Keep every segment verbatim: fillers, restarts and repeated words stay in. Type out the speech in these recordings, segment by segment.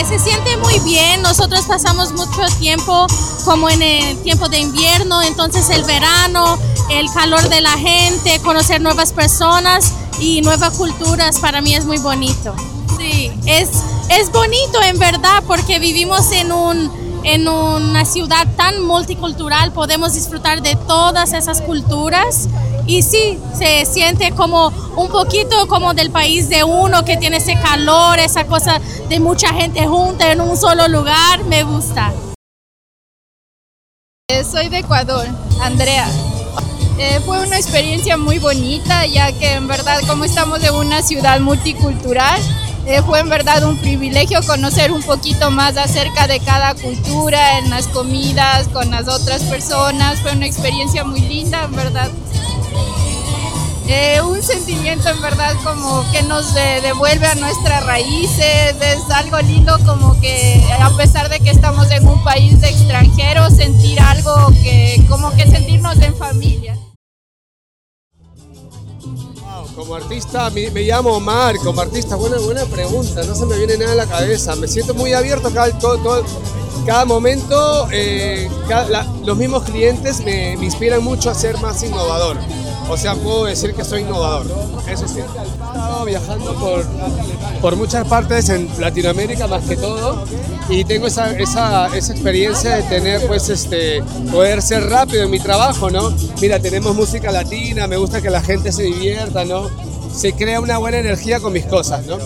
Eh, se siente muy bien, nosotros pasamos mucho tiempo como en el tiempo de invierno, entonces el verano, el calor de la gente, conocer nuevas personas y nuevas culturas para mí es muy bonito. Sí, es, es bonito en verdad porque vivimos en, un, en una ciudad tan multicultural, podemos disfrutar de todas esas culturas y sí, se siente como un poquito como del país de uno que tiene ese calor, esa cosa de mucha gente junta en un solo lugar, me gusta. Eh, soy de Ecuador, Andrea. Eh, fue una experiencia muy bonita, ya que en verdad como estamos en una ciudad multicultural, eh, fue en verdad un privilegio conocer un poquito más acerca de cada cultura, en las comidas, con las otras personas. Fue una experiencia muy linda, en verdad. Eh, un sentimiento en verdad como que nos de, devuelve a nuestras raíces, es algo lindo como que a pesar de que estamos en un país de extranjeros, sentir algo que, como que sentirnos en familia. Wow, como artista, me, me llamo Omar, como artista, buena, buena pregunta, no se me viene nada a la cabeza, me siento muy abierto cada, todo, todo, cada momento, eh, cada, la, los mismos clientes me, me inspiran mucho a ser más innovador. O sea, puedo decir que soy innovador, eso sí. He estado viajando por, por muchas partes en Latinoamérica más que todo y tengo esa, esa, esa experiencia de tener, pues, este, poder ser rápido en mi trabajo, ¿no? Mira, tenemos música latina, me gusta que la gente se divierta, ¿no? Se crea una buena energía con mis cosas, ¿no?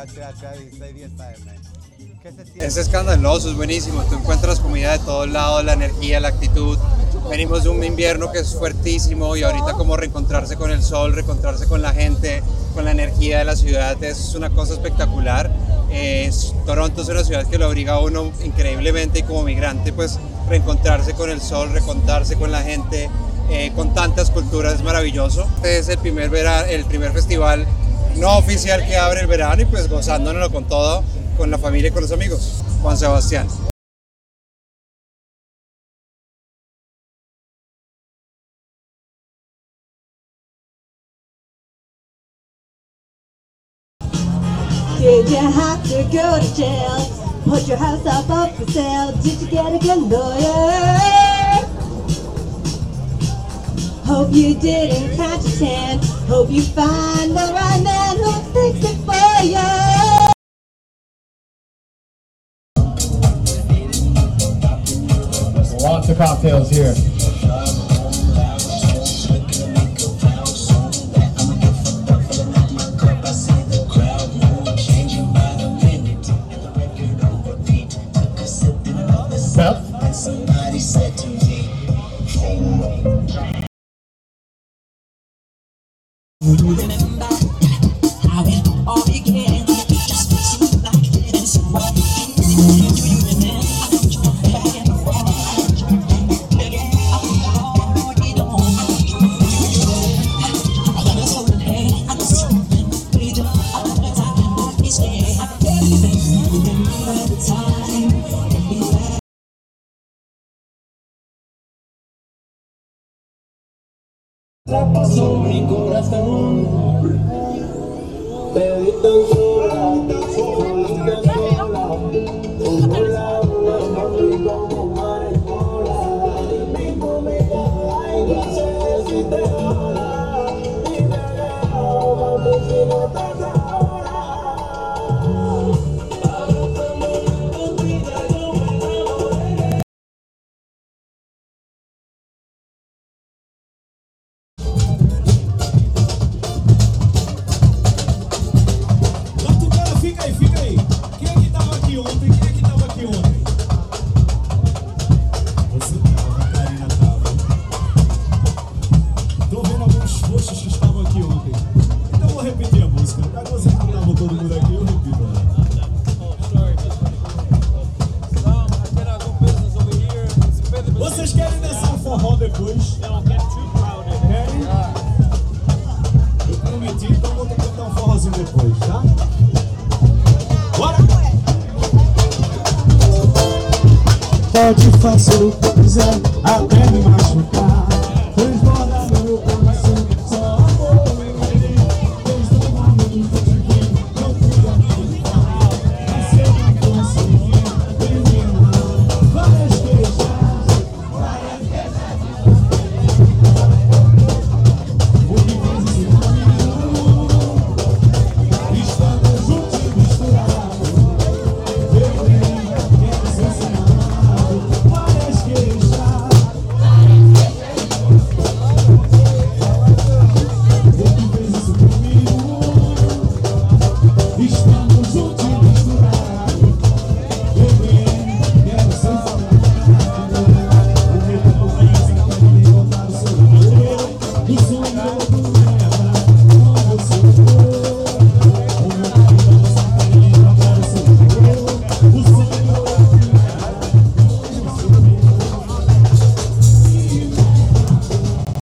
Es escandaloso, es buenísimo, tú encuentras comida de todos lados, la energía, la actitud. Venimos de un invierno que es fuertísimo y ahorita como reencontrarse con el sol, reencontrarse con la gente, con la energía de la ciudad, es una cosa espectacular. Eh, Toronto es una ciudad que lo obliga a uno increíblemente y como migrante pues reencontrarse con el sol, reencontrarse con la gente, eh, con tantas culturas, es maravilloso. Este es el primer, vera- el primer festival no oficial que abre el verano y pues gozándonos con todo, con la familia y con los amigos. Juan Sebastián. Did you have to go to jail? Put your house up, up for sale? Did you get a good lawyer? Hope you didn't catch a tan. Hope you find the right man who'll fix it for you. Lots of cocktails here. Somebody said to me, remember, I will all you can, just seem like it is what do you remember? Traspasó mi corazón, te vi tan sola, tan sola, tan sola, como la una mami, como mariposa, el mismo me llama y no sé si te joda, y me dejo, mami, si no estás ahora. Vocês querem dançar um forró depois? Querem? Eu prometi, então vou cantar um forrozinho depois, tá? Bora! Pode fazer o que quiser, até me machucar.